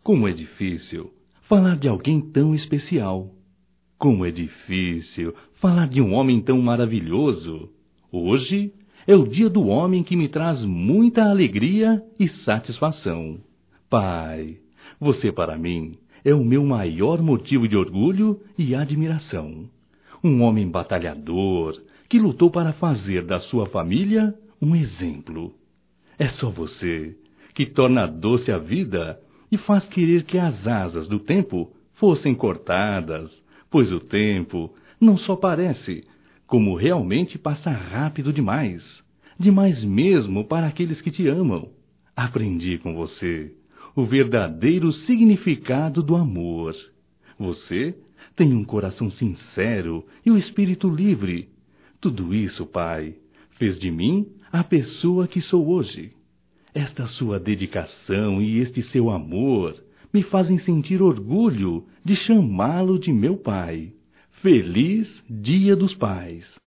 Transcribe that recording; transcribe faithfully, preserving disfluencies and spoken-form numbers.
Como é difícil falar de alguém tão especial. Como é difícil falar de um homem tão maravilhoso. Hoje é o dia do homem que me traz muita alegria e satisfação. Pai, você para mim é o meu maior motivo de orgulho e admiração. Um homem batalhador que lutou para fazer da sua família um exemplo. É só você que torna doce a vida e faz querer que as asas do tempo fossem cortadas, pois o tempo não só parece, como realmente passa rápido demais, demais mesmo para aqueles que te amam. Aprendi com você o verdadeiro significado do amor. Você tem um coração sincero e o espírito livre. Tudo isso, Pai, fez de mim a pessoa que sou hoje. Esta sua dedicação e este seu amor me fazem sentir orgulho de chamá-lo de meu pai. Feliz Dia dos Pais!